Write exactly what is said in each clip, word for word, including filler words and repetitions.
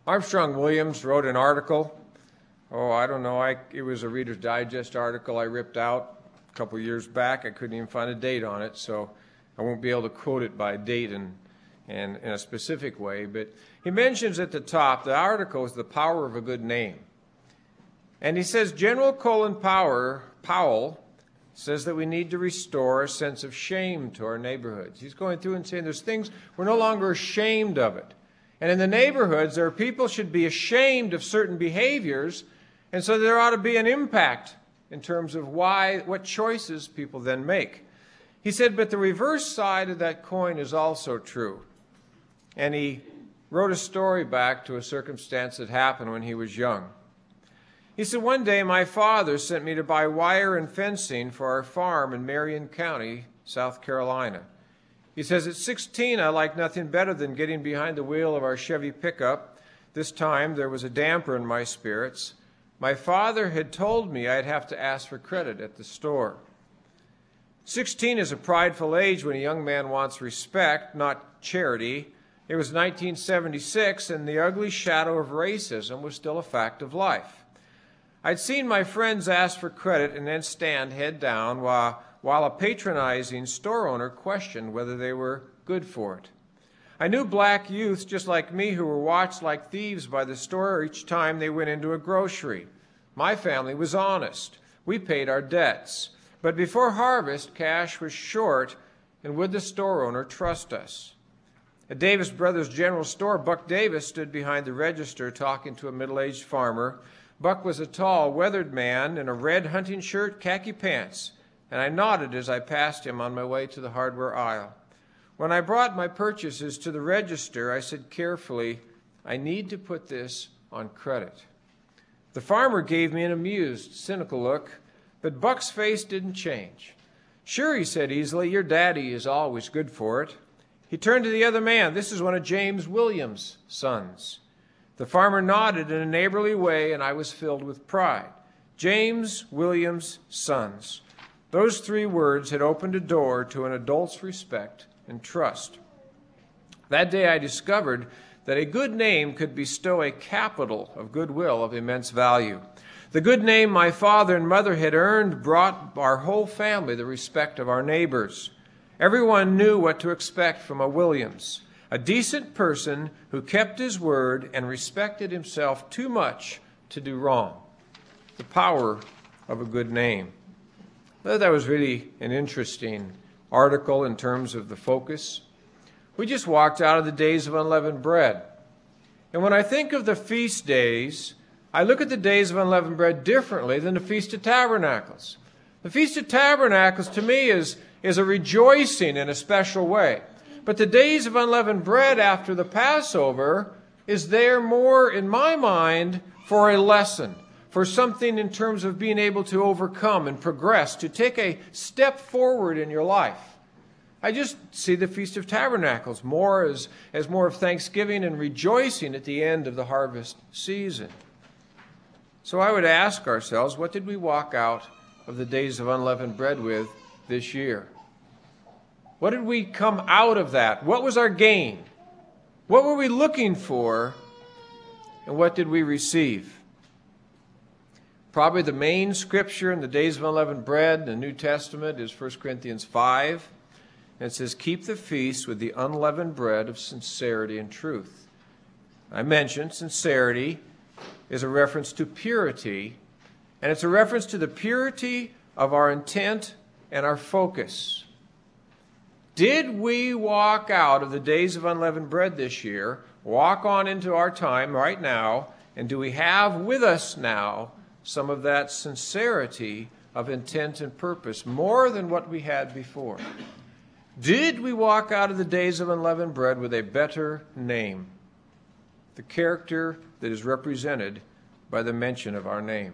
Armstrong Williams wrote an article. Oh, I don't know. I, it was a Reader's Digest article I ripped out a couple years back. I couldn't even find a date on it, so I won't be able to quote it by date and, and in a specific way. But he mentions at the top, the article is The Power of a Good Name. And he says, General Colin Powell, Powell says that we need to restore a sense of shame to our neighborhoods. He's going through and saying there's things we're no longer ashamed of it. And in the neighborhoods, there are people should be ashamed of certain behaviors, and so there ought to be an impact in terms of why, what choices people then make. He said, but the reverse side of that coin is also true. And he wrote a story back to a circumstance that happened when he was young. He said, one day my father sent me to buy wire and fencing for our farm in Marion County, South Carolina. He says, at sixteen, I liked nothing better than getting behind the wheel of our Chevy pickup. This time, there was a damper in my spirits. My father had told me I'd have to ask for credit at the store. sixteen is a prideful age when a young man wants respect, not charity. It was nineteen seventy-six, and the ugly shadow of racism was still a fact of life. I'd seen my friends ask for credit and then stand head down while, while a patronizing store owner questioned whether they were good for it. I knew black youths just like me who were watched like thieves by the store each time they went into a grocery. My family was honest. We paid our debts. But before harvest, cash was short, and would the store owner trust us? At Davis Brothers General Store, Buck Davis stood behind the register talking to a middle-aged farmer. Buck was a tall, weathered man in a red hunting shirt, khaki pants, and I nodded as I passed him on my way to the hardware aisle. When I brought my purchases to the register, I said carefully, I need to put this on credit. The farmer gave me an amused, cynical look, but Buck's face didn't change. Sure, he said easily, your daddy is always good for it. He turned to the other man. This is one of James Williams' sons. The farmer nodded in a neighborly way, and I was filled with pride. James Williams' sons. Those three words had opened a door to an adult's respect and trust. That day I discovered that a good name could bestow a capital of goodwill of immense value. The good name my father and mother had earned brought our whole family the respect of our neighbors. Everyone knew what to expect from a Williams. A decent person who kept his word and respected himself too much to do wrong. The power of a good name. I thought that was really an interesting article in terms of the focus. We just walked out of the days of unleavened bread. And when I think of the feast days, I look at the days of unleavened bread differently than the Feast of Tabernacles. The Feast of Tabernacles to me is, is a rejoicing in a special way. But the days of unleavened bread after the Passover is there more, in my mind, for a lesson, for something in terms of being able to overcome and progress, to take a step forward in your life. I just see the Feast of Tabernacles more as, as more of thanksgiving and rejoicing at the end of the harvest season. So I would ask ourselves, what did we walk out of the days of unleavened bread with this year? What did we come out of that? What was our gain? What were we looking for? And what did we receive? Probably the main scripture in the days of unleavened bread in the New Testament is First Corinthians five. And it says, keep the feast with the unleavened bread of sincerity and truth. I mentioned sincerity is a reference to purity, and it's a reference to the purity of our intent and our focus. Did we walk out of the days of unleavened bread this year, walk on into our time right now, and do we have with us now some of that sincerity of intent and purpose, more than what we had before? Did we walk out of the days of unleavened bread with a better name? The character that is represented by the mention of our name.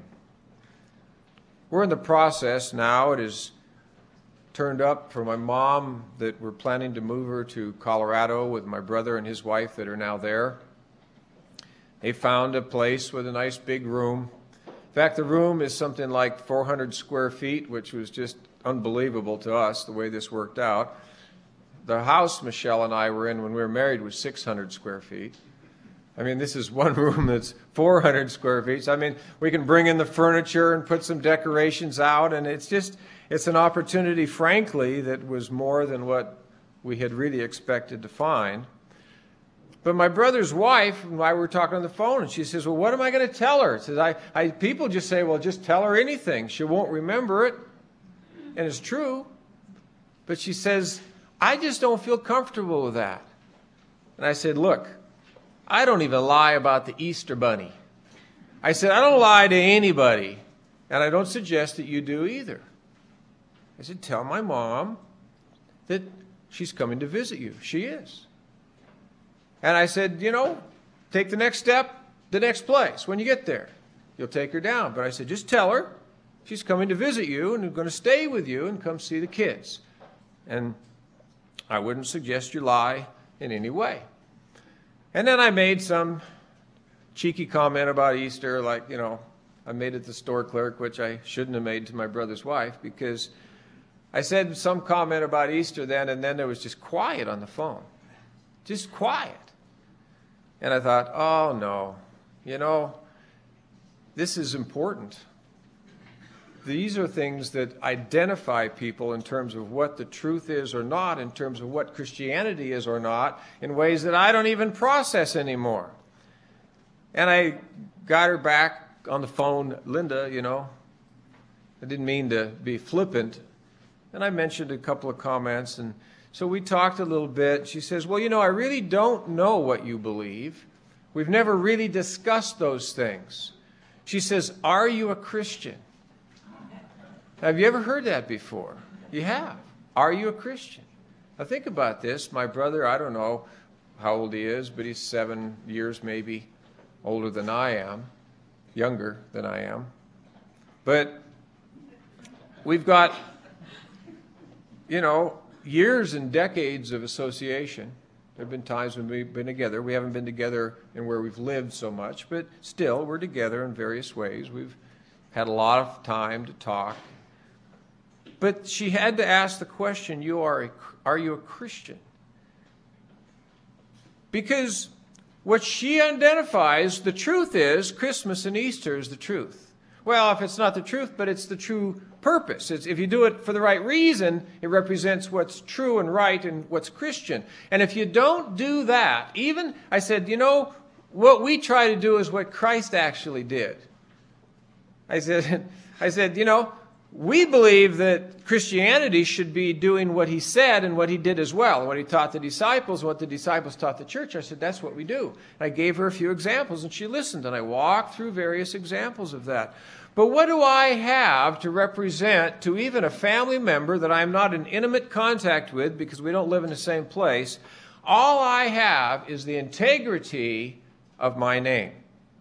We're in the process now. It is turned up for my mom that we're planning to move her to Colorado with my brother and his wife that are now there. They found a place with a nice big room. In fact, the room is something like four hundred square feet, which was just unbelievable to us the way this worked out. The house Michelle and I were in when we were married was six hundred square feet. I mean, this is one room that's four hundred square feet. So, I mean, we can bring in the furniture and put some decorations out, and it's just, it's an opportunity, frankly, that was more than what we had really expected to find. But my brother's wife and I were talking on the phone, and she says, well, what am I going to tell her? Says, I, I, people just say, well, just tell her anything. She won't remember it. And it's true. But she says, I just don't feel comfortable with that. And I said, look, I don't even lie about the Easter bunny. I said, I don't lie to anybody, and I don't suggest that you do either. I said, tell my mom that she's coming to visit you. She is. And I said, you know, take the next step, the next place. When you get there, you'll take her down. But I said, just tell her she's coming to visit you and going to stay with you and come see the kids. And I wouldn't suggest you lie in any way. And then I made some cheeky comment about Easter, like, you know, I made it the store clerk, which I shouldn't have made to my brother's wife, because I said some comment about Easter then, and then there was just quiet on the phone. Just quiet. And I thought, oh, no, you know, this is important. These are things that identify people in terms of what the truth is or not, in terms of what Christianity is or not, in ways that I don't even process anymore. And I got her back on the phone, Linda, you know, I didn't mean to be flippant. And I mentioned a couple of comments, and so we talked a little bit. She says, well, you know, I really don't know what you believe. We've never really discussed those things. She says, are you a Christian? Have you ever heard that before? You have. Are you a Christian? Now think about this. My brother, I don't know how old he is, but he's seven years maybe older than I am, younger than I am. But we've got, you know, years and decades of association. There have been times when we've been together. We haven't been together in where we've lived so much, but still we're together in various ways. We've had a lot of time to talk. But she had to ask the question, you are, a, are you a Christian? Because what she identifies, the truth is, Christmas and Easter is the truth. Well, if it's not the truth, but it's the true purpose. It's, if you do it for the right reason, it represents what's true and right and what's Christian. And if you don't do that, even, I said, you know, what we try to do is what Christ actually did. I said, I said, you know, we believe that Christianity should be doing what he said and what he did as well, what he taught the disciples, what the disciples taught the church. I said, that's what we do. And I gave her a few examples, and she listened, and I walked through various examples of that. But what do I have to represent to even a family member that I'm not in intimate contact with because we don't live in the same place? All I have is the integrity of my name.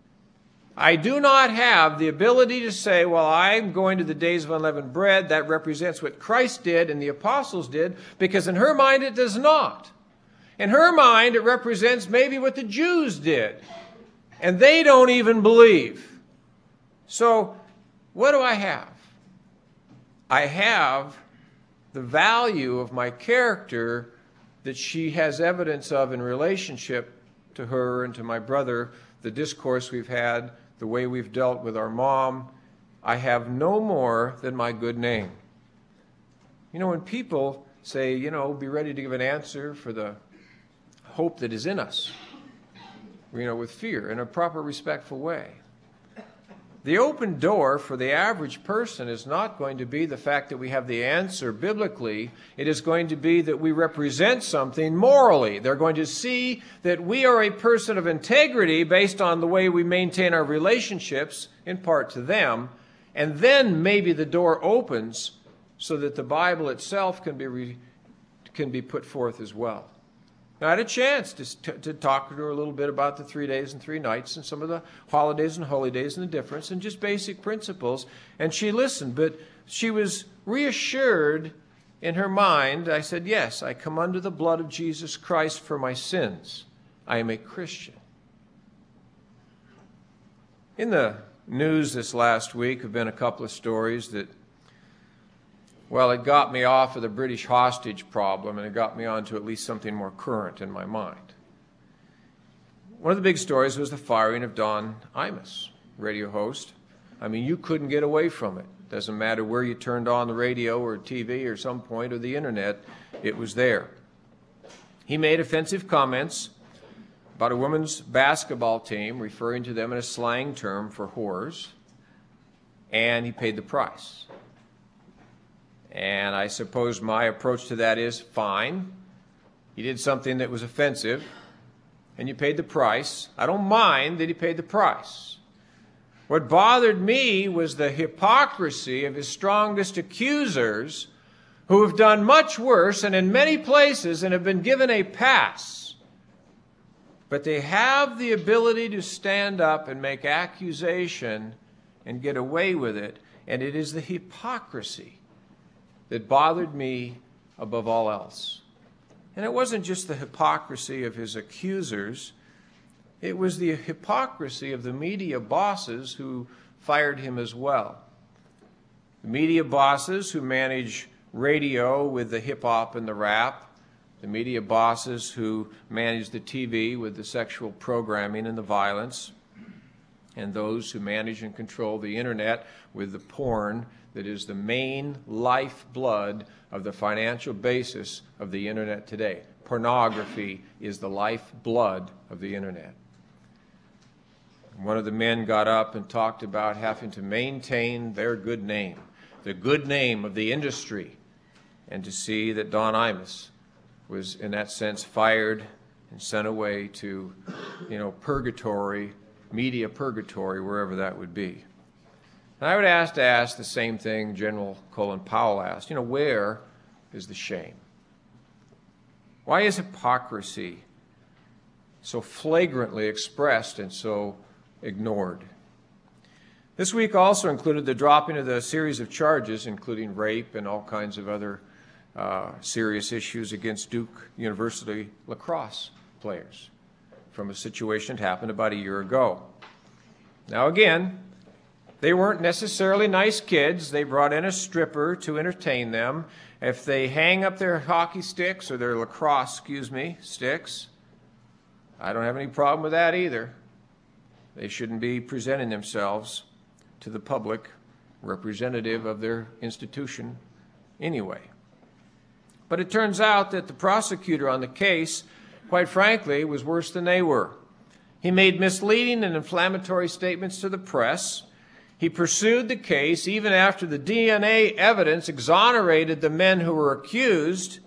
I do not have the ability to say, well, I'm going to the days of unleavened bread. That represents what Christ did and the apostles did, because in her mind it does not. In her mind it represents maybe what the Jews did, and they don't even believe. So what do I have? I have the value of my character that she has evidence of in relationship to her and to my brother, the discourse we've had, the way we've dealt with our mom. I have no more than my good name. You know, when people say, you know, be ready to give an answer for the hope that is in us, you know, with fear, in a proper, respectful way. The open door for the average person is not going to be the fact that we have the answer biblically. It is going to be that we represent something morally. They're going to see that we are a person of integrity based on the way we maintain our relationships, in part to them. And then maybe the door opens so that the Bible itself can be, re, can be put forth as well. I had a chance to, to talk to her a little bit about the three days and three nights and some of the holidays and holy days and the difference and just basic principles. And she listened, but she was reassured in her mind. I said, yes, I come under the blood of Jesus Christ for my sins. I am a Christian. In the news this last week have been a couple of stories that, well, it got me off of the British hostage problem, and it got me onto at least something more current in my mind. one of the big stories was the firing of Don Imus, radio host. I mean, you couldn't get away from it. Doesn't matter where you turned on the radio or T V or some point or the internet, it was there. He made offensive comments about a women's basketball team, referring to them in a slang term for whores, and he paid the price. And I suppose my approach to that is, fine, he did something that was offensive, and you paid the price. I don't mind that he paid the price. What bothered me was the hypocrisy of his strongest accusers, who have done much worse and in many places and have been given a pass. But they have the ability to stand up and make accusation and get away with it. And it is the hypocrisy that bothered me above all else. And it wasn't just the hypocrisy of his accusers. It was the hypocrisy of the media bosses who fired him as well. The media bosses who manage radio with the hip-hop and the rap, the media bosses who manage the T V with the sexual programming and the violence, and those who manage and control the internet with the porn that is the main lifeblood of the financial basis of the internet today. Pornography is the lifeblood of the internet. One of the men got up and talked about having to maintain their good name, the good name of the industry, and to see that Don Imus was, in that sense, fired and sent away to, you know, purgatory, media purgatory, wherever that would be. And I would ask to ask the same thing General Colin Powell asked. You know, where is the shame? Why is hypocrisy so flagrantly expressed and so ignored? This week also included the dropping of the series of charges, including rape and all kinds of other uh, serious issues against Duke University lacrosse players from a situation that happened about a year ago. Now again, they weren't necessarily nice kids. They brought in a stripper to entertain them. If they hang up their hockey sticks or their lacrosse, excuse me, sticks, I don't have any problem with that either. They shouldn't be presenting themselves to the public representative of their institution anyway. But it turns out that the prosecutor on the case, quite frankly, was worse than they were. He made misleading and inflammatory statements to the press. He pursued the case even after the D N A evidence exonerated the men who were accused,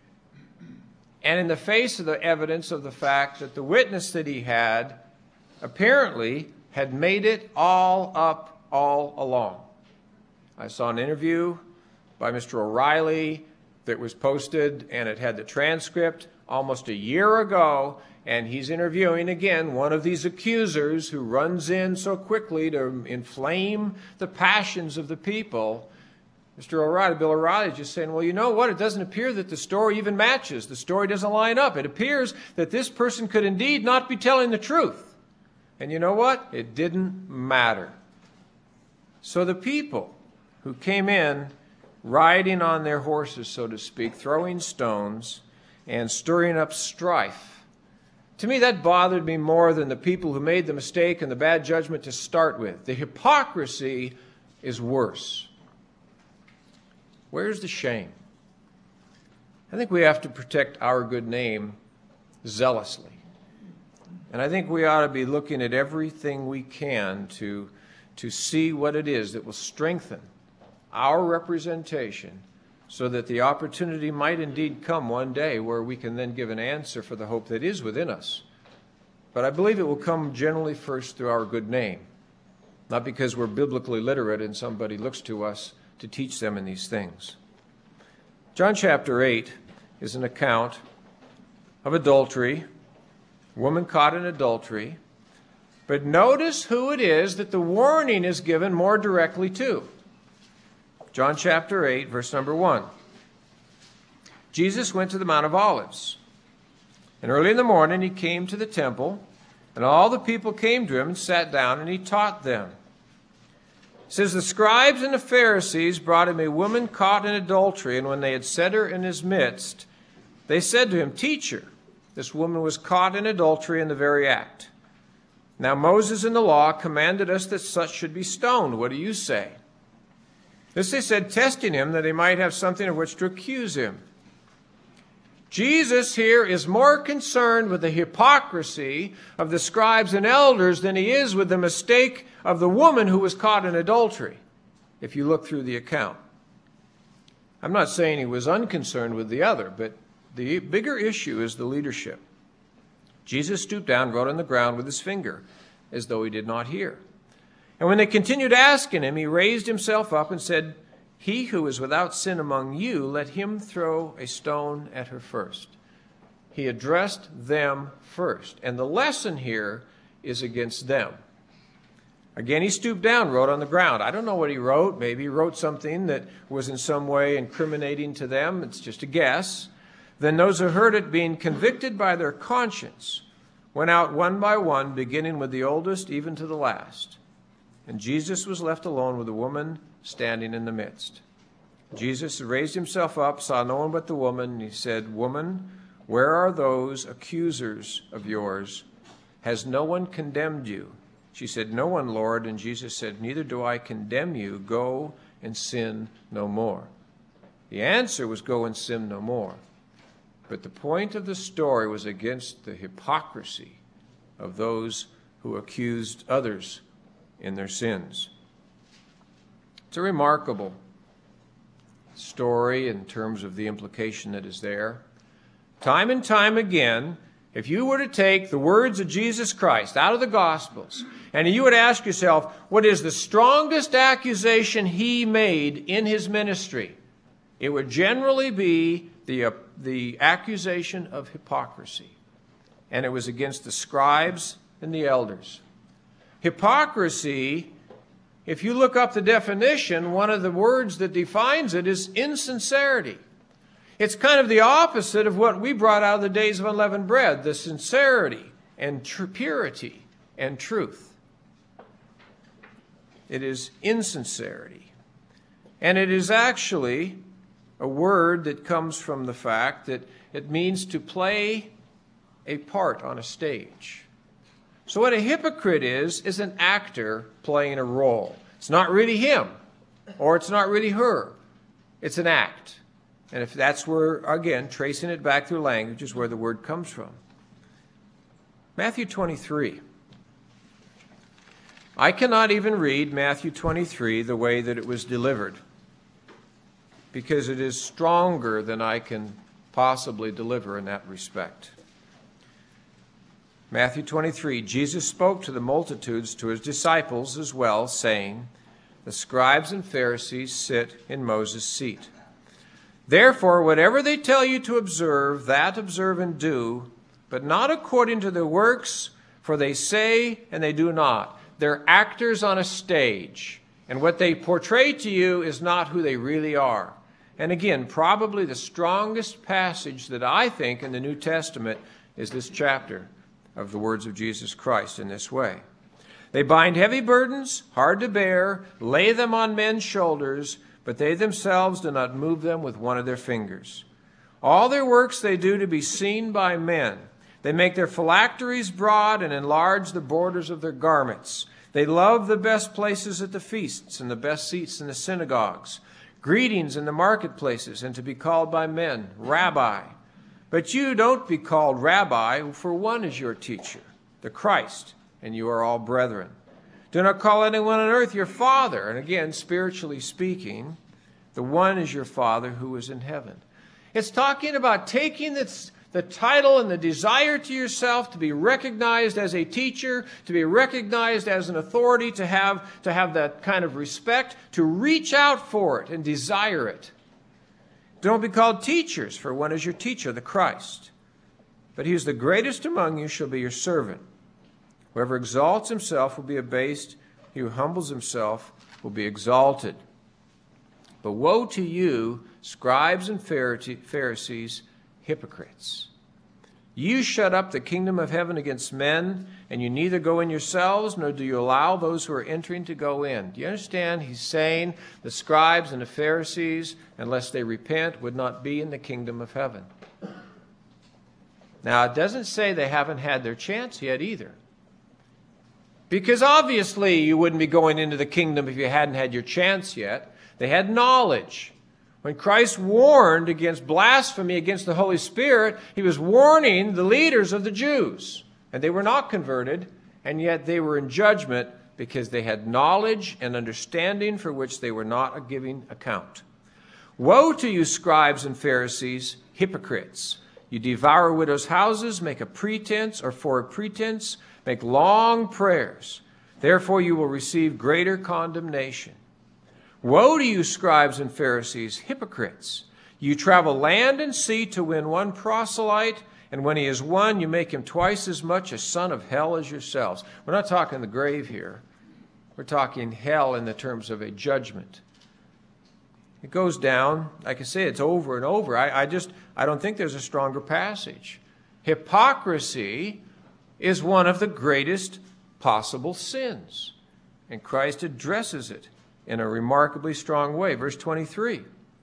and in the face of the evidence of the fact that the witness that he had apparently had made it all up all along. I saw an interview by Mister O'Reilly that was posted, and it had the transcript almost a year ago, and he's interviewing again one of these accusers who runs in so quickly to inflame the passions of the people. Mister O'Reilly, Bill O'Reilly, is just saying, well, you know what? It doesn't appear that the story even matches. The story doesn't line up. It appears that this person could indeed not be telling the truth. And you know what? It didn't matter. So the people who came in riding on their horses, so to speak, throwing stones and stirring up strife, to me that bothered me more than the people who made the mistake and the bad judgment to start with. The hypocrisy is worse. Where's the shame? I think we have to protect our good name zealously. And I think we ought to be looking at everything we can to, to see what it is that will strengthen our representation so that the opportunity might indeed come one day where we can then give an answer for the hope that is within us. But I believe it will come generally first through our good name, not because we're biblically literate and somebody looks to us to teach them in these things. John chapter eight is an account of adultery, a woman caught in adultery. But notice who it is that the warning is given more directly to. John chapter eight, verse number one. Jesus went to the Mount of Olives, and early in the morning he came to the temple, and all the people came to him and sat down, and he taught them. It says, the scribes and the Pharisees brought him a woman caught in adultery, and when they had set her in his midst, they said to him, Teacher, This woman was caught in adultery in the very act. Now Moses in the law commanded us that such should be stoned. What do you say? This they said, testing him, that they might have something of which to accuse him. Jesus here is more concerned with the hypocrisy of the scribes and elders than he is with the mistake of the woman who was caught in adultery, if you look through the account. I'm not saying he was unconcerned with the other, but the bigger issue is the leadership. Jesus stooped down, wrote on the ground with his finger, as though he did not hear. And when they continued asking him, he raised himself up and said, "He who is without sin among you, let him throw a stone at her first." He addressed them first. And the lesson here is against them. Again, he stooped down, wrote on the ground. I don't know what he wrote. Maybe he wrote something that was in some way incriminating to them. It's just a guess. Then those who heard it, being convicted by their conscience, went out one by one, beginning with the oldest, even to the last. And Jesus was left alone with the woman standing in the midst. Jesus raised himself up, saw no one but the woman, and he said, "Woman, where are those accusers of yours? Has no one condemned you?" She said, "No one, Lord." And Jesus said, "Neither do I condemn you. Go and sin no more." The answer was, go and sin no more. But the point of the story was against the hypocrisy of those who accused others in their sins. It's a remarkable story in terms of the implication that is there. Time and time again, if you were to take the words of Jesus Christ out of the Gospels, and you would ask yourself, what is the strongest accusation he made in his ministry? It would generally be the, uh, the accusation of hypocrisy. And it was against the scribes and the elders. Hypocrisy, if you look up the definition, one of the words that defines it is insincerity. It's kind of the opposite of what we brought out of the days of unleavened bread, the sincerity and tr- purity and truth. It is insincerity. And it is actually a word that comes from the fact that it means to play a part on a stage. So what a hypocrite is, is an actor playing a role. It's not really him, or it's not really her. It's an act. And if that's where, again, tracing it back through language is where the word comes from. Matthew twenty-three. I cannot even read Matthew twenty-three the way that it was delivered, because it is stronger than I can possibly deliver in that respect. Matthew twenty-three, Jesus spoke to the multitudes, to his disciples as well, saying, "The scribes and Pharisees sit in Moses' seat. Therefore, whatever they tell you to observe, that observe and do, but not according to their works, for they say and they do not." They're actors on a stage, and what they portray to you is not who they really are. And again, probably the strongest passage that I think in the New Testament is this chapter of the words of Jesus Christ in this way. They bind heavy burdens, hard to bear, lay them on men's shoulders, but they themselves do not move them with one of their fingers. All their works they do to be seen by men. They make their phylacteries broad and enlarge the borders of their garments. They love the best places at the feasts and the best seats in the synagogues, greetings in the marketplaces, and to be called by men, Rabbi. But you don't be called Rabbi, for one is your teacher, the Christ, and you are all brethren. Do not call anyone on earth your father. And again, spiritually speaking, the one is your Father who is in heaven. It's talking about taking this, the title and the desire to yourself to be recognized as a teacher, to be recognized as an authority, to have, to have that kind of respect, to reach out for it and desire it. Don't be called teachers, for one is your teacher, the Christ. But he who is the greatest among you shall be your servant. Whoever exalts himself will be abased. He who humbles himself will be exalted. But woe to you, scribes and Pharisees, hypocrites! You shut up the kingdom of heaven against men, and you neither go in yourselves, nor do you allow those who are entering to go in. Do you understand? He's saying the scribes and the Pharisees, unless they repent, would not be in the kingdom of heaven. Now, it doesn't say they haven't had their chance yet either. Because obviously you wouldn't be going into the kingdom if you hadn't had your chance yet. They had knowledge. When Christ warned against blasphemy against the Holy Spirit, he was warning the leaders of the Jews. And they were not converted, and yet they were in judgment because they had knowledge and understanding for which they were not giving account. Woe to you, scribes and Pharisees, hypocrites! You devour widows' houses, make a pretense, or for a pretense, make long prayers. Therefore you will receive greater condemnation. Woe to you, scribes and Pharisees, hypocrites! You travel land and sea to win one proselyte, and when he is won, you make him twice as much a son of hell as yourselves. We're not talking the grave here. We're talking hell in the terms of a judgment. It goes down, like I say, it's over and over. I, I just, I don't think there's a stronger passage. Hypocrisy is one of the greatest possible sins, and Christ addresses it in a remarkably strong way. Verse twenty-three.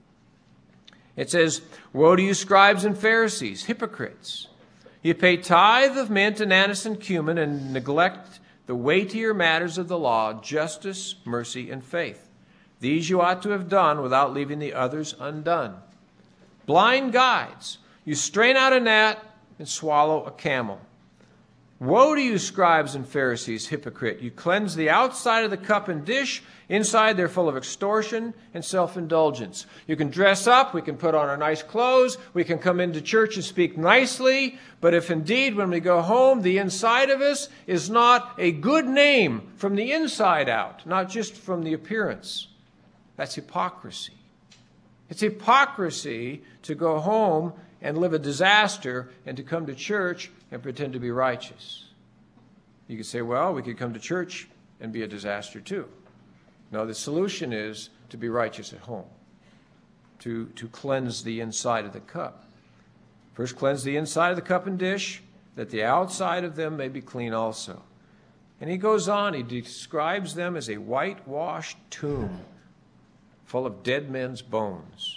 It says, Woe to you, scribes and Pharisees, hypocrites! You pay tithe of mint and anise and cumin and neglect the weightier matters of the law, justice, mercy, and faith. These you ought to have done without leaving the others undone. Blind guides, you strain out a gnat and swallow a camel. Woe to you, scribes and Pharisees, hypocrite! You cleanse the outside of the cup and dish. Inside, they're full of extortion and self-indulgence. You can dress up. We can put on our nice clothes. We can come into church and speak nicely. But if indeed, when we go home, the inside of us is not a good name from the inside out, not just from the appearance, that's hypocrisy. It's hypocrisy to go home and live a disaster and to come to church and pretend to be righteous. You could say, well, we could come to church and be a disaster too. No, the solution is to be righteous at home, to, to cleanse the inside of the cup. First, cleanse the inside of the cup and dish, that the outside of them may be clean also. And he goes on, he describes them as a whitewashed tomb full of dead men's bones.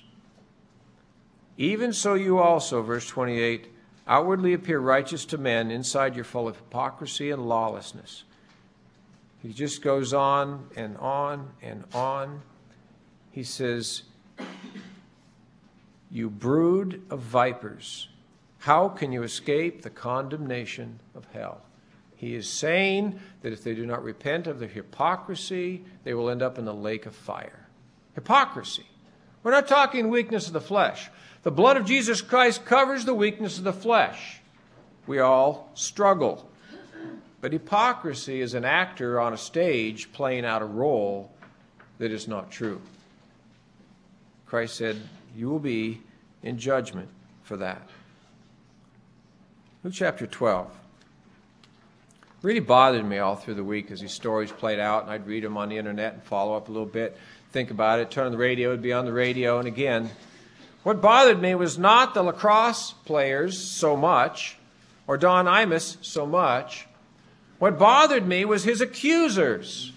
Even so you also, verse twenty-eight, outwardly appear righteous to men, inside you're full of hypocrisy and lawlessness. He just goes on and on and on. He says, you brood of vipers, how can you escape the condemnation of hell? He is saying that if they do not repent of their hypocrisy, they will end up in the lake of fire. Hypocrisy. We're not talking weakness of the flesh. The blood of Jesus Christ covers the weakness of the flesh. We all struggle. But hypocrisy is an actor on a stage playing out a role that is not true. Christ said, you will be in judgment for that. Luke chapter twelve. Really bothered me all through the week as these stories played out, and I'd read them on the internet and follow up a little bit, think about it, turn on the radio, it'd be on the radio, and again, what bothered me was not the lacrosse players so much, or Don Imus so much. What bothered me was his accusers.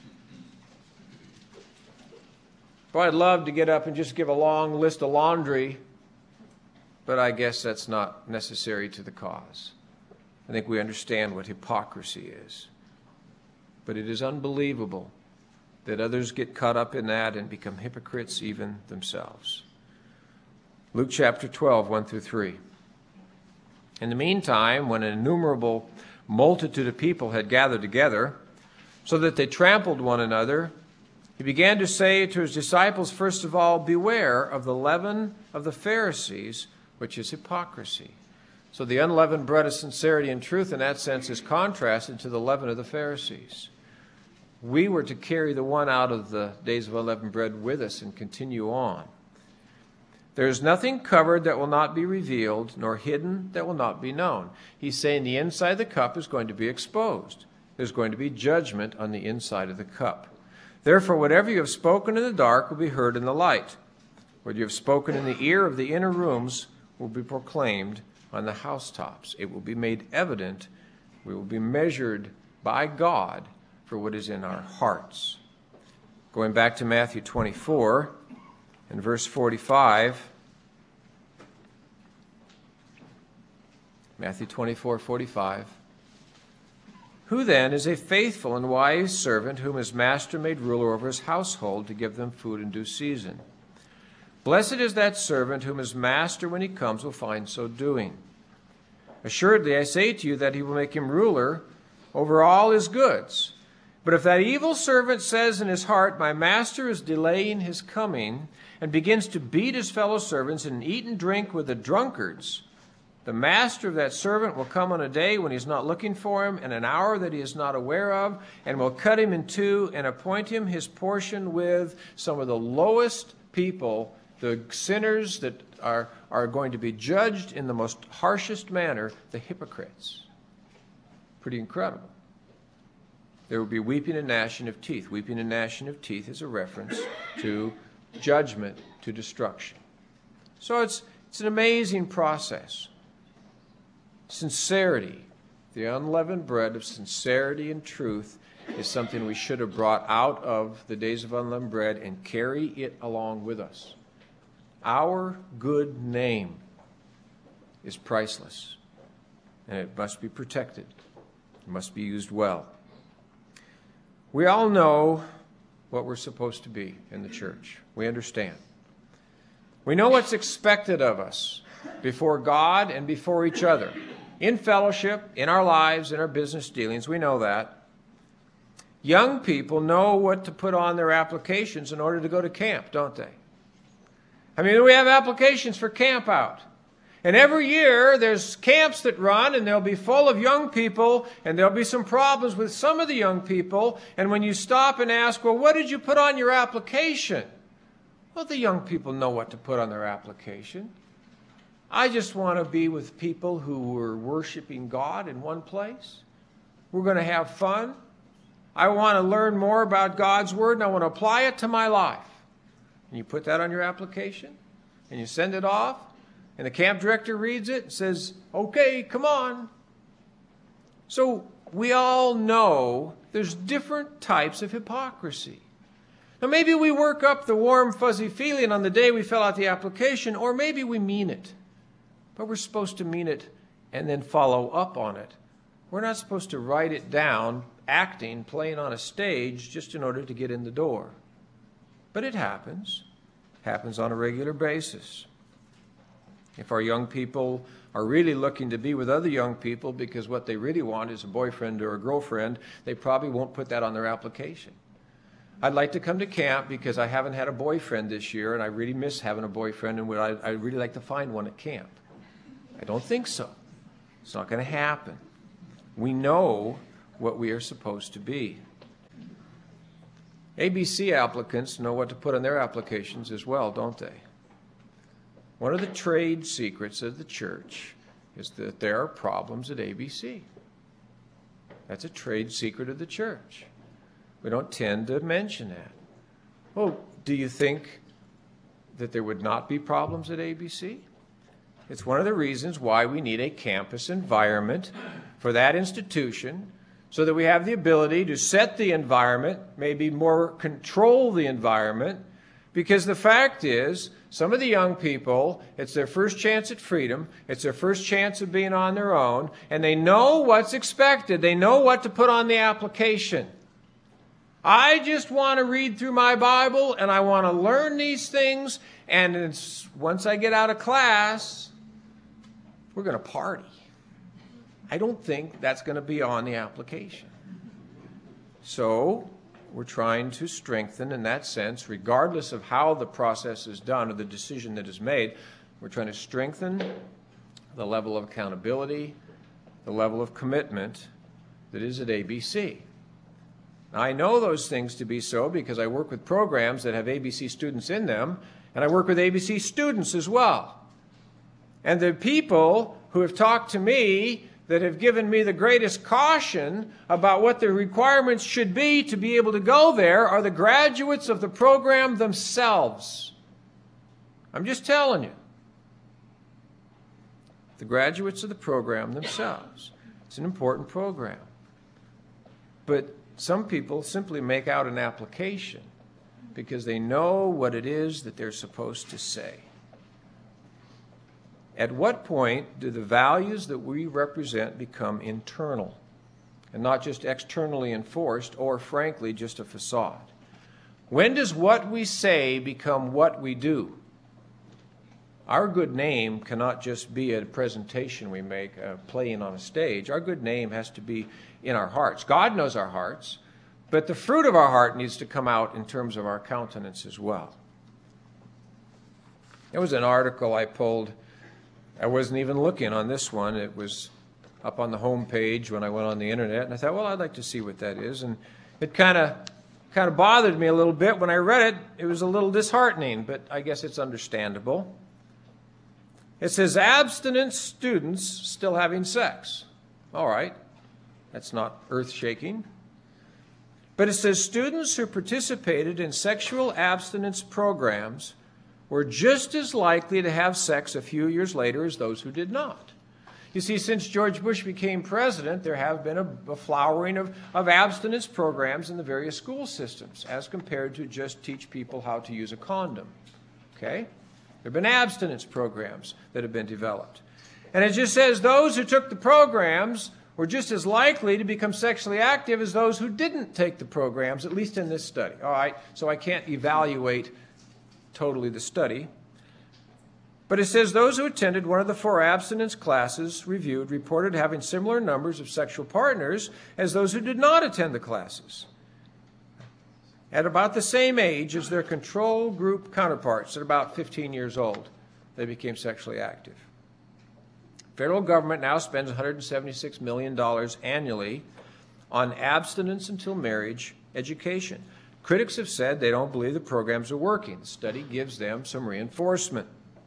Boy, I'd love to get up and just give a long list of laundry, but I guess that's not necessary to the cause. I think we understand what hypocrisy is. But it is unbelievable that others get caught up in that and become hypocrites even themselves. Luke chapter twelve, one through three. In the meantime, when an innumerable multitude of people had gathered together, so that they trampled one another, he began to say to his disciples, first of all, beware of the leaven of the Pharisees, which is hypocrisy. So the unleavened bread of sincerity and truth in that sense is contrasted to the leaven of the Pharisees. We were to carry the one out of the days of unleavened bread with us and continue on. There is nothing covered that will not be revealed, nor hidden that will not be known. He's saying the inside of the cup is going to be exposed. There's going to be judgment on the inside of the cup. Therefore, whatever you have spoken in the dark will be heard in the light. What you have spoken in the ear of the inner rooms will be proclaimed on the housetops. It will be made evident. We will be measured by God for what is in our hearts. Going back to Matthew twenty-four and verse forty-five. Matthew twenty-four forty-five. Who then is a faithful and wise servant whom his master made ruler over his household to give them food in due season? Blessed is that servant whom his master, when he comes, will find so doing. Assuredly, I say to you that he will make him ruler over all his goods. But if that evil servant says in his heart, my master is delaying his coming, and begins to beat his fellow servants and eat and drink with the drunkards, the master of that servant will come on a day when he is not looking for him, and an hour that he is not aware of, and will cut him in two and appoint him his portion with some of the lowest people, the sinners that are, are going to be judged in the most harshest manner, the hypocrites. Pretty incredible. There will be weeping and gnashing of teeth. Weeping and gnashing of teeth is a reference to judgment, to destruction. So it's, it's an amazing process. Sincerity, the unleavened bread of sincerity and truth, is something we should have brought out of the days of unleavened bread and carry it along with us. Our good name is priceless, and it must be protected. It must be used well. We all know what we're supposed to be in the church. We understand. We know what's expected of us before God and before each other. In fellowship, in our lives, in our business dealings, we know that. Young people know what to put on their applications in order to go to camp, don't they? I mean, we have applications for camp out. And every year there's camps that run, and they'll be full of young people, and there'll be some problems with some of the young people. And when you stop and ask, well, what did you put on your application? Well, the young people know what to put on their application. I just want to be with people who are worshiping God in one place. We're going to have fun. I want to learn more about God's Word, and I want to apply it to my life. And you put that on your application, and you send it off, and the camp director reads it and says, okay, come on. So we all know there's different types of hypocrisy. Now maybe we work up the warm, fuzzy feeling on the day we fill out the application, or maybe we mean it. But we're supposed to mean it and then follow up on it. We're not supposed to write it down, acting, playing on a stage just in order to get in the door. But it happens. It happens on a regular basis. If our young people are really looking to be with other young people because what they really want is a boyfriend or a girlfriend, they probably won't put that on their application. I'd like to come to camp because I haven't had a boyfriend this year, and I really miss having a boyfriend, and I'd I'd really like to find one at camp. I don't think so. It's not going to happen. We know what we are supposed to be. A B C applicants know what to put on their applications as well, don't they? One of the trade secrets of the church is that there are problems at A B C. That's a trade secret of the church. We don't tend to mention that. Well, do you think that there would not be problems at A B C? It's one of the reasons why we need a campus environment for that institution, so that we have the ability to set the environment, maybe more control the environment, because the fact is, some of the young people, it's their first chance at freedom, it's their first chance of being on their own, and they know what's expected. They know what to put on the application. I just want to read through my Bible, and I want to learn these things, and it's, once I get out of class, we're going to party. I don't think that's going to be on the application. So we're trying to strengthen in that sense, regardless of how the process is done or the decision that is made. We're trying to strengthen the level of accountability, the level of commitment that is at A B C. Now, I know those things to be so because I work with programs that have A B C students in them, and I work with A B C students as well. And the people who have talked to me that have given me the greatest caution about what the requirements should be to be able to go there are the graduates of the program themselves. I'm just telling you. The graduates of the program themselves. It's an important program. But some people simply make out an application because they know what it is that they're supposed to say. At what point do the values that we represent become internal and not just externally enforced or, frankly, just a facade? When does what we say become what we do? Our good name cannot just be a presentation we make, uh, playing on a stage. Our good name has to be in our hearts. God knows our hearts, but the fruit of our heart needs to come out in terms of our countenance as well. There was an article I pulled. I wasn't even looking on this one. It was up on the home page when I went on the internet, and I thought, well, I'd like to see what that is. And it kind of kind of bothered me a little bit. When I read it, it was a little disheartening, but I guess it's understandable. It says, abstinent students still having sex. All right, that's not earth-shaking. But it says students who participated in sexual abstinence programs were just as likely to have sex a few years later as those who did not. You see, since George Bush became president, there have been a, a flowering of, of abstinence programs in the various school systems as compared to just teach people how to use a condom. Okay? There have been abstinence programs that have been developed. And it just says those who took the programs were just as likely to become sexually active as those who didn't take the programs, at least in this study. All right, so I can't evaluate totally the study. But it says those who attended one of the four abstinence classes reviewed reported having similar numbers of sexual partners as those who did not attend the classes, at about the same age as their control group counterparts at about fifteen years old. They became sexually active. Federal government now spends one hundred seventy-six million dollars annually on abstinence until marriage education. Critics have said they don't believe the programs are working. The study gives them some reinforcement.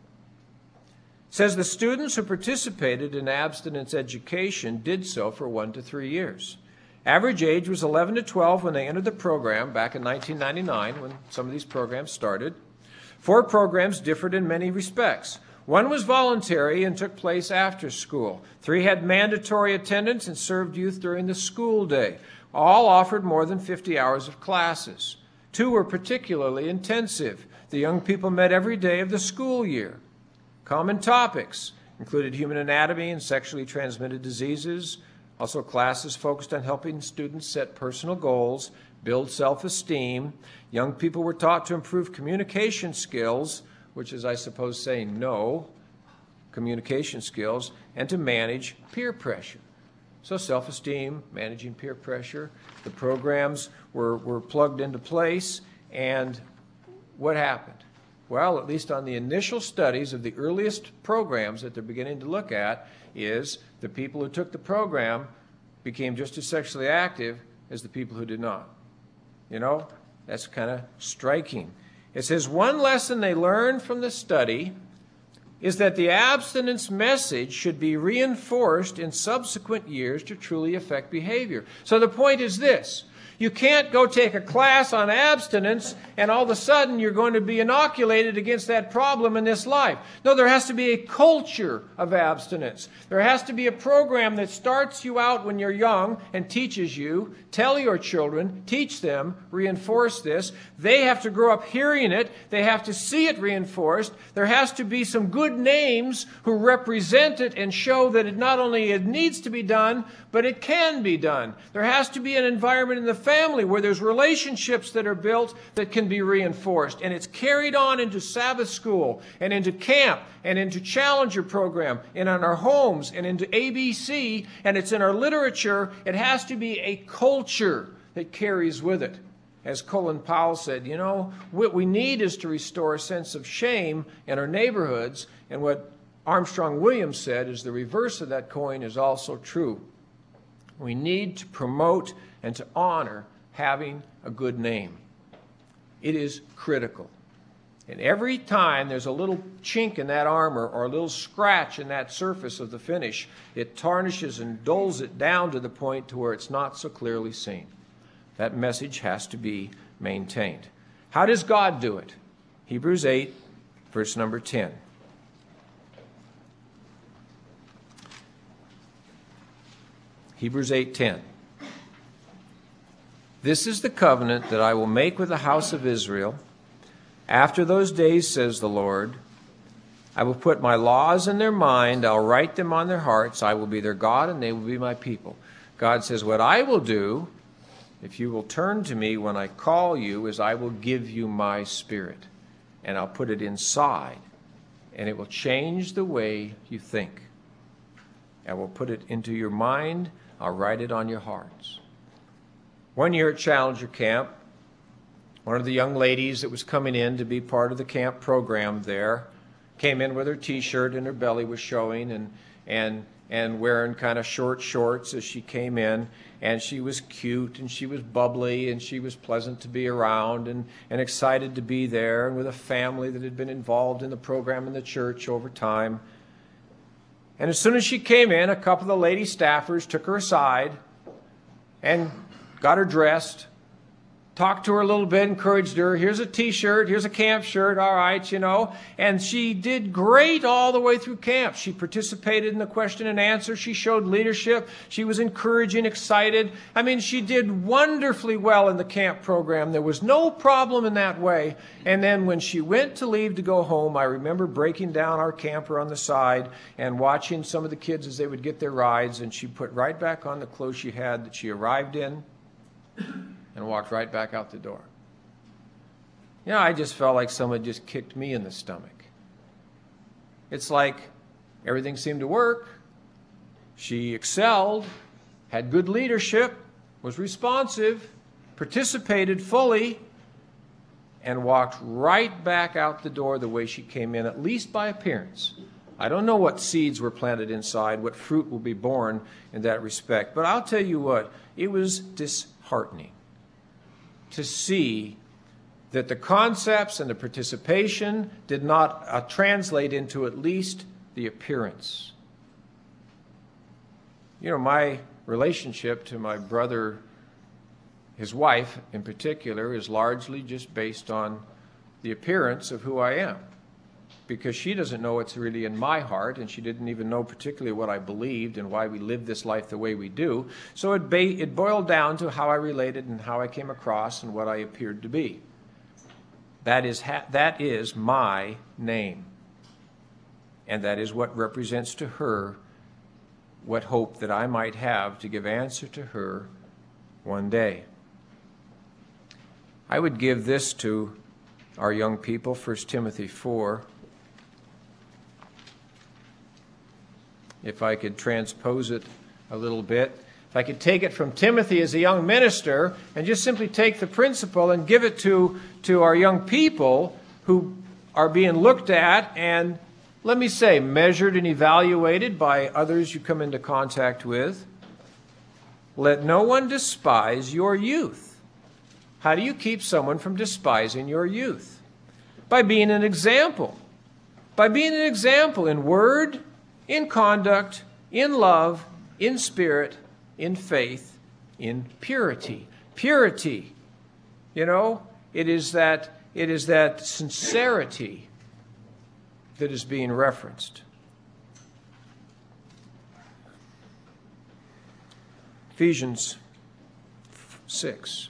It says the students who participated in abstinence education did so for one to three years. Average age was eleven to twelve when they entered the program back in nineteen ninety-nine, when some of these programs started. Four programs differed in many respects. One was voluntary and took place after school. Three had mandatory attendance and served youth during the school day. All offered more than fifty hours of classes. Two were particularly intensive. The young people met every day of the school year. Common topics included human anatomy and sexually transmitted diseases. Also, classes focused on helping students set personal goals, build self-esteem. Young people were taught to improve communication skills, which is, I suppose, saying no, communication skills, and to manage peer pressure. So self-esteem, managing peer pressure. The programs were, were plugged into place, and what happened? Well, at least on the initial studies of the earliest programs that they're beginning to look at, is the people who took the program became just as sexually active as the people who did not. You know, that's kind of striking. It says one lesson they learned from the study is that the abstinence message should be reinforced in subsequent years to truly affect behavior. So the point is this. You can't go take a class on abstinence and all of a sudden you're going to be inoculated against that problem in this life. No, there has to be a culture of abstinence. There has to be a program that starts you out when you're young and teaches you. Tell your children, teach them, reinforce this. They have to grow up hearing it. They have to see it reinforced. There has to be some good names who represent it and show that it not only it needs to be done, but it can be done. There has to be an environment in the family where there's relationships that are built that can be reinforced. And it's carried on into Sabbath school and into camp and into Challenger program and in our homes and into A B C, and it's in our literature. It has to be a culture that carries with it. As Colin Powell said, you know, what we need is to restore a sense of shame in our neighborhoods. And what Armstrong Williams said is the reverse of that coin is also true. We need to promote and to honor having a good name. It is critical. And every time there's a little chink in that armor or a little scratch in that surface of the finish, it tarnishes and dulls it down to the point to where it's not so clearly seen. That message has to be maintained. How does God do it? Hebrews eight, verse number ten. Hebrews eight ten. This is the covenant that I will make with the house of Israel. After those days, says the Lord, I will put my laws in their mind. I'll write them on their hearts. I will be their God, and they will be my people. God says, what I will do, if you will turn to me when I call you, is I will give you my Spirit, and I'll put it inside, and it will change the way you think. I will put it into your mind. I'll write it on your hearts. One year at Challenger Camp, one of the young ladies that was coming in to be part of the camp program there came in with her T-shirt and her belly was showing, and and and wearing kind of short shorts as she came in, and she was cute and she was bubbly and she was pleasant to be around, and, and excited to be there, and with a family that had been involved in the program in the church over time. And as soon as she came in, a couple of the lady staffers took her aside and got her dressed, talked to her a little bit, encouraged her. Here's a T-shirt, here's a camp shirt, all right, you know. And she did great all the way through camp. She participated in the question and answer. She showed leadership. She was encouraging, excited. I mean, she did wonderfully well in the camp program. There was no problem in that way. And then when she went to leave to go home, I remember breaking down our camper on the side and watching some of the kids as they would get their rides, and she put right back on the clothes she had that she arrived in, and walked right back out the door. You know, I just felt like someone just kicked me in the stomach. It's like everything seemed to work. She excelled, had good leadership, was responsive, participated fully, and walked right back out the door the way she came in, at least by appearance. I don't know what seeds were planted inside, what fruit will be born in that respect, but I'll tell you what, it was disheartening to see that the concepts and the participation did not uh, translate into at least the appearance. You know, my relationship to my brother, his wife in particular, is largely just based on the appearance of who I am, because she doesn't know what's really in my heart, and she didn't even know particularly what I believed and why we live this life the way we do. So it, ba- it boiled down to how I related and how I came across and what I appeared to be. That is, ha- that is my name. And that is what represents to her what hope that I might have to give answer to her one day. I would give this to our young people, First Timothy four. If I could transpose it a little bit. If I could take it from Timothy as a young minister and just simply take the principle and give it to, to our young people who are being looked at and, let me say, measured and evaluated by others you come into contact with. Let no one despise your youth. How do you keep someone from despising your youth? By being an example. By being an example in word, in conduct, in love, in spirit, in faith, in purity. Purity, you know, it is that, it is that sincerity that is being referenced. Ephesians six.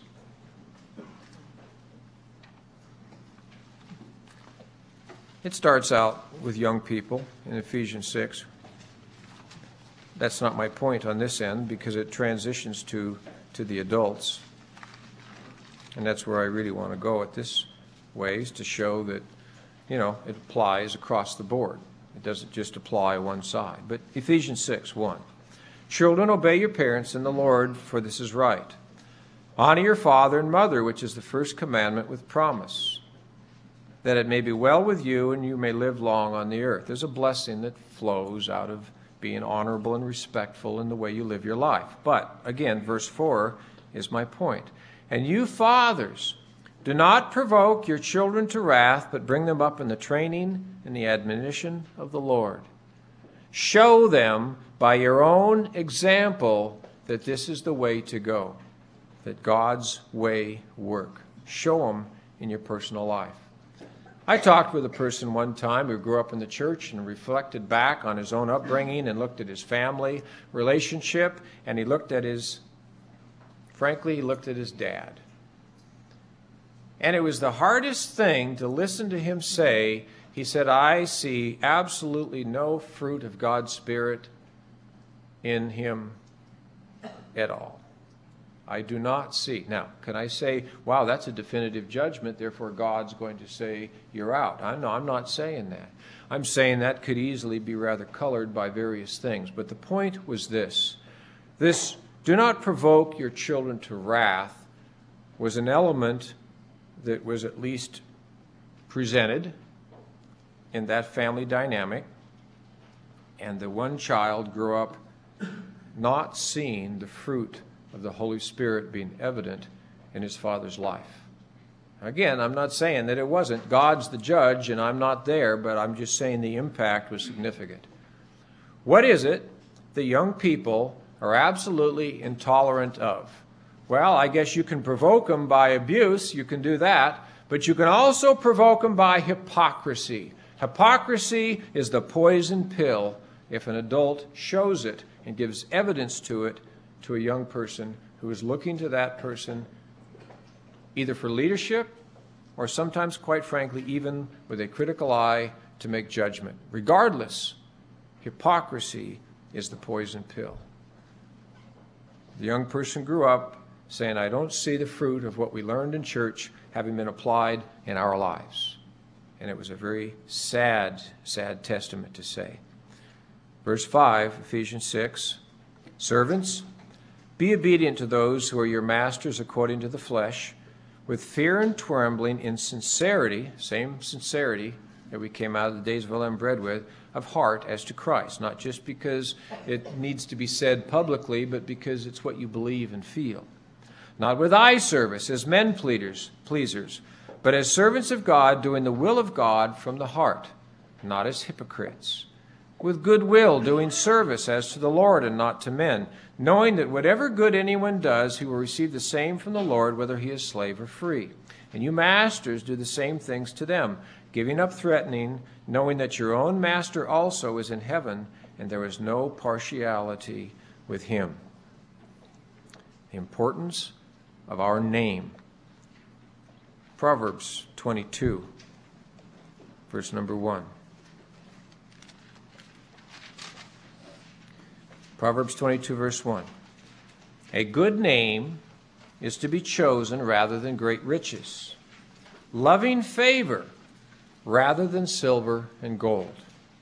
It starts out with young people in Ephesians six. That's not my point on this end, because it transitions to, to the adults. And that's where I really want to go at this ways, to show that, you know, it applies across the board. It doesn't just apply one side. But Ephesians six, one. Children, obey your parents in the Lord, for this is right. Honor your father and mother, which is the first commandment with promise, that it may be well with you and you may live long on the earth. There's a blessing that flows out of being honorable and respectful in the way you live your life. But, again, verse four is my point. And you fathers, do not provoke your children to wrath, but bring them up in the training and the admonition of the Lord. Show them by your own example that this is the way to go, that God's way work. Show them in your personal life. I talked with a person one time who grew up in the church and reflected back on his own upbringing and looked at his family relationship, and he looked at his, frankly, he looked at his dad. And it was the hardest thing to listen to him say He said, I see absolutely no fruit of God's Spirit in him at all. I do not see. Now, can I say, wow, that's a definitive judgment, therefore God's going to say, you're out? I know, I'm not saying that. I'm saying that could easily be rather colored by various things. But the point was this. This, do not provoke your children to wrath, was an element that was at least presented in that family dynamic. And the one child grew up not seeing the fruit of the Holy Spirit being evident in his father's life. Again, I'm not saying that it wasn't. God's the judge, and I'm not there, but I'm just saying the impact was significant. What is it that young people are absolutely intolerant of? Well, I guess you can provoke them by abuse. You can do that. But you can also provoke them by hypocrisy. Hypocrisy is the poison pill if an adult shows it and gives evidence to it to a young person who is looking to that person either for leadership or sometimes, quite frankly, even with a critical eye to make judgment. Regardless, hypocrisy is the poison pill. The young person grew up saying, I don't see the fruit of what we learned in church having been applied in our lives. And it was a very sad, sad testament to say. Verse five, Ephesians six, servants, be obedient to those who are your masters according to the flesh, with fear and trembling in sincerity, same sincerity that we came out of the days of unleavened bread with, of heart as to Christ. Not just because it needs to be said publicly, but because it's what you believe and feel. Not with eye service as men pleasers, pleasers, but as servants of God, doing the will of God from the heart, not as hypocrites. With good will, doing service as to the Lord and not to men, knowing that whatever good anyone does, he will receive the same from the Lord, whether he is slave or free. And you masters do the same things to them, giving up threatening, knowing that your own master also is in heaven, and there is no partiality with him. The importance of our name. Proverbs twenty-two, verse number one. Proverbs twenty-two, verse one. A good name is to be chosen rather than great riches, loving favor rather than silver and gold.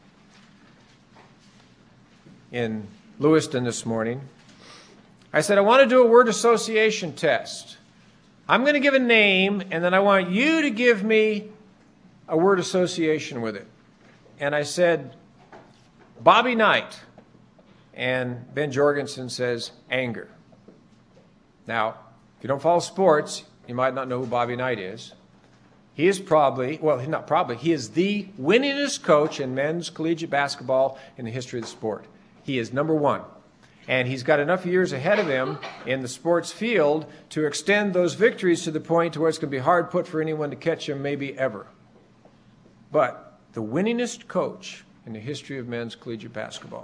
In Lewiston this morning, I said, I want to do a word association test. I'm going to give a name, and then I want you to give me a word association with it. And I said, Bobby Knight. And Ben Jorgensen says, anger. Now, if you don't follow sports, you might not know who Bobby Knight is. He is probably, well, not probably, he is the winningest coach in men's collegiate basketball in the history of the sport. He is number one. And he's got enough years ahead of him in the sports field to extend those victories to the point to where it's going to be hard put for anyone to catch him, maybe ever. But the winningest coach in the history of men's collegiate basketball.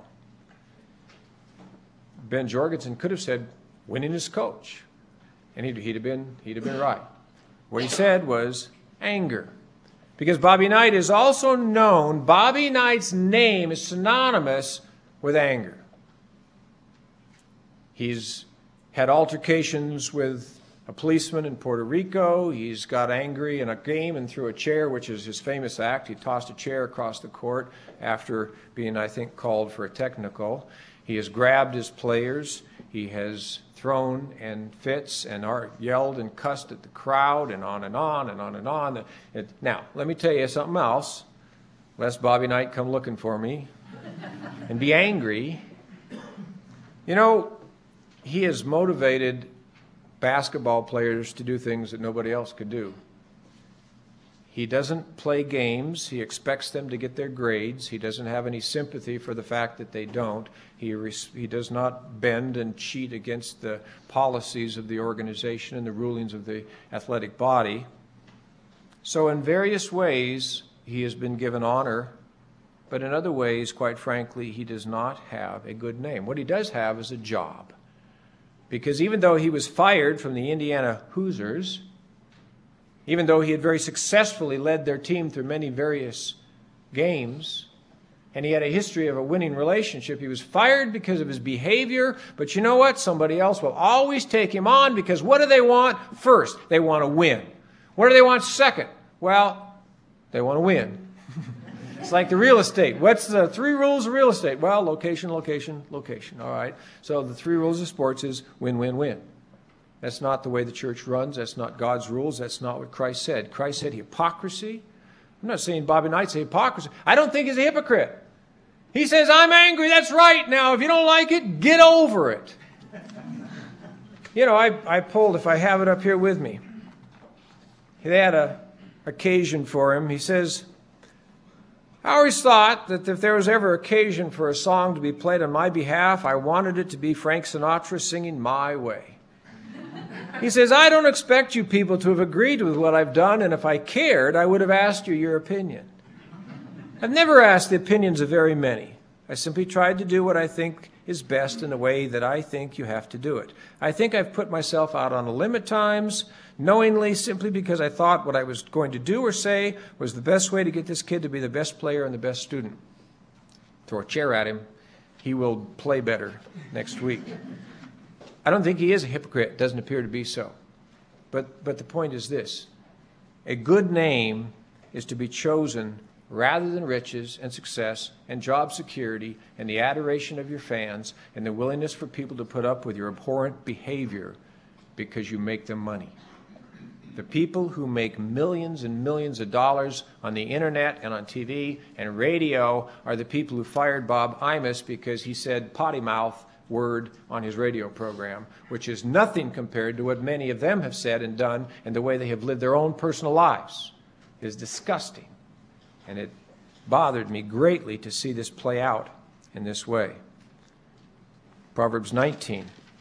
Ben Jorgensen could have said, winningest coach. And he'd, he'd, have been, he'd have been right. What he said was anger. Because Bobby Knight is also known, Bobby Knight's name is synonymous with anger. He's had altercations with a policeman in Puerto Rico. He's got angry in a game and threw a chair, which is his famous act. He tossed a chair across the court after being, I think, called for a technical. He has grabbed his players. He has thrown and fits and yelled and cussed at the crowd and on and on and on and on. Now, let me tell you something else, lest Bobby Knight come looking for me and be angry. You know, he has motivated basketball players to do things that nobody else could do. He doesn't play games. He expects them to get their grades. He doesn't have any sympathy for the fact that they don't. He, he does not bend and cheat against the policies of the organization and the rulings of the athletic body. So in various ways, he has been given honor, but in other ways, quite frankly, he does not have a good name. What he does have is a job. Because even though he was fired from the Indiana Hoosiers, even though he had very successfully led their team through many various games, and he had a history of a winning relationship. He was fired because of his behavior, but you know what? Somebody else will always take him on, because what do they want? First, they want to win. What do they want second? Well, they want to win. It's like the real estate. What's the three rules of real estate? Well, location, location, location. All right. So the three rules of sports is win, win, win. That's not the way the church runs. That's not God's rules. That's not what Christ said. Christ said hypocrisy. I'm not saying Bobby Knight's a hypocrisy. I don't think he's a hypocrite. He says, I'm angry. That's right. Now, if you don't like it, get over it. You know, I, I pulled, if I have it up here with me, they had a occasion for him. He says, I always thought that if there was ever occasion for a song to be played on my behalf, I wanted it to be Frank Sinatra singing My Way. He says, I don't expect you people to have agreed with what I've done, and if I cared, I would have asked you your opinion. I've never asked the opinions of very many. I simply tried to do what I think is best in the way that I think you have to do it. I think I've put myself out on a limb at times, knowingly, simply because I thought what I was going to do or say was the best way to get this kid to be the best player and the best student. Throw a chair at him. He will play better next week. I don't think he is a hypocrite. It doesn't appear to be so. But, but the point is this. A good name is to be chosen rather than riches and success and job security and the adoration of your fans and the willingness for people to put up with your abhorrent behavior because you make them money. The people who make millions and millions of dollars on the internet and on T V and radio are the people who fired Bob Imus because he said potty mouth word on his radio program, which is nothing compared to what many of them have said and done and the way they have lived their own personal lives. It is disgusting. And it bothered me greatly to see this play out in this way. Proverbs nineteen,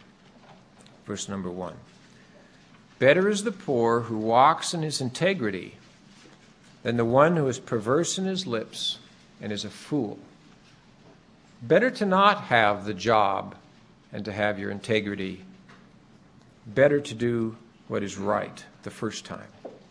verse number one. Better is the poor who walks in his integrity than the one who is perverse in his lips and is a fool. Better to not have the job and to have your integrity. Better to do what is right the first time.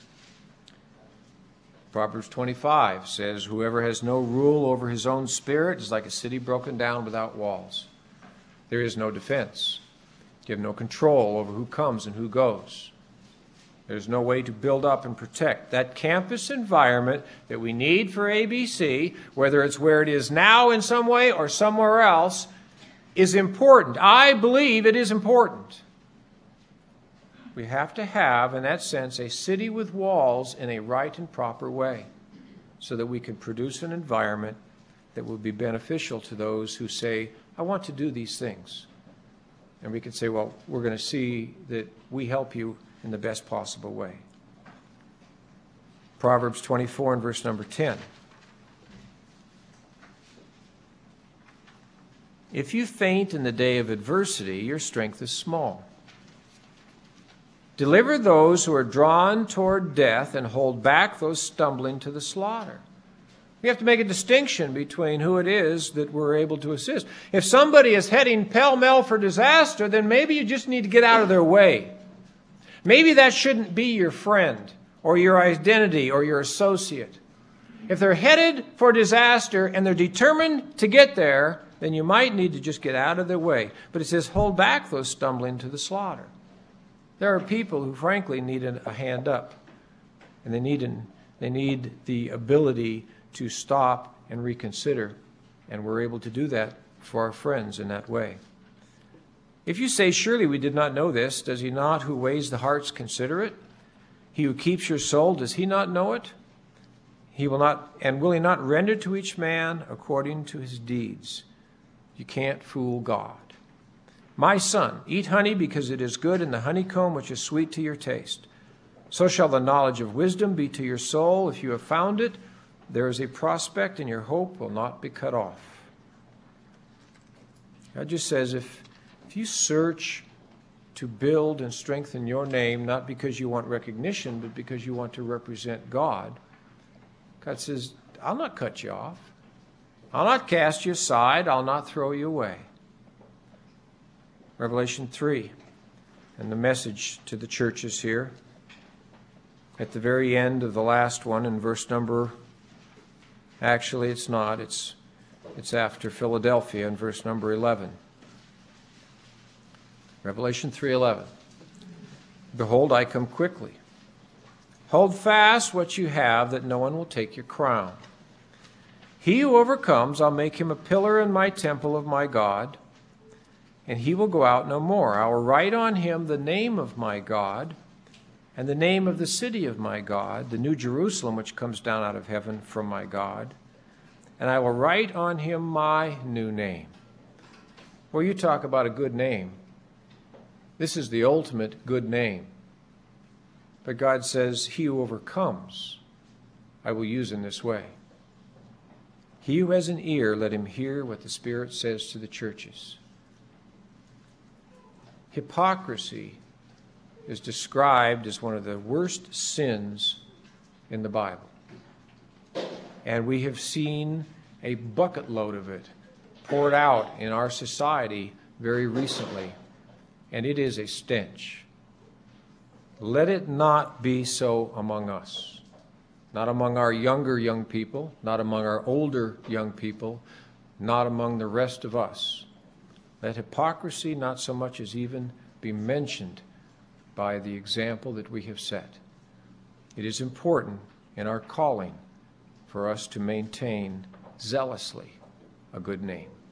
Proverbs twenty-five says, whoever has no rule over his own spirit is like a city broken down without walls. There is no defense. You have no control over who comes and who goes. There's no way to build up and protect. That campus environment that we need for A B C, whether it's where it is now in some way or somewhere else, is important. I believe it is important. We have to have, in that sense, a city with walls in a right and proper way so that we can produce an environment that will be beneficial to those who say, I want to do these things. And we can say, well, we're going to see that we help you in the best possible way. Proverbs twenty-four and verse number ten. If you faint in the day of adversity, your strength is small. Deliver those who are drawn toward death and hold back those stumbling to the slaughter. We have to make a distinction between who it is that we're able to assist. If somebody is heading pell-mell for disaster, then maybe you just need to get out of their way. Maybe that shouldn't be your friend or your identity or your associate. If they're headed for disaster and they're determined to get there, then you might need to just get out of their way. But it says, hold back those stumbling to the slaughter. There are people who, frankly, need a hand up. And they need, an, they need the ability to stop and reconsider. And we're able to do that for our friends in that way. If you say, surely we did not know this, does he not who weighs the hearts consider it? He who keeps your soul, does he not know it? He will not, and will he not render to each man according to his deeds? You can't fool God. My son, eat honey because it is good, and the honeycomb which is sweet to your taste. So shall the knowledge of wisdom be to your soul. If you have found it, there is a prospect, and your hope will not be cut off. God just says, if, if you search to build and strengthen your name, not because you want recognition, but because you want to represent God, God says, I'll not cut you off. I'll not cast you aside. I'll not throw you away. Revelation three, and the message to the churches here. At the very end of the last one, in verse number Actually, it's not. It's, it's after Philadelphia in verse number eleven. Revelation three eleven. Behold, I come quickly. Hold fast what you have, that no one will take your crown. He who overcomes, I'll make him a pillar in my temple of my God, and he will go out no more. I will write on him the name of my God, and the name of the city of my God, the new Jerusalem which comes down out of heaven from my God, and I will write on him my new name. Well, you talk about a good name. This is the ultimate good name. But God says, he who overcomes, I will use in this way. He who has an ear, let him hear what the Spirit says to the churches. Hypocrisy is described as one of the worst sins in the Bible. And we have seen a bucket load of it poured out in our society very recently, and it is a stench. Let it not be so among us, not among our younger young people, not among our older young people, not among the rest of us. Let hypocrisy not so much as even be mentioned by the example that we have set. It is important in our calling for us to maintain zealously a good name.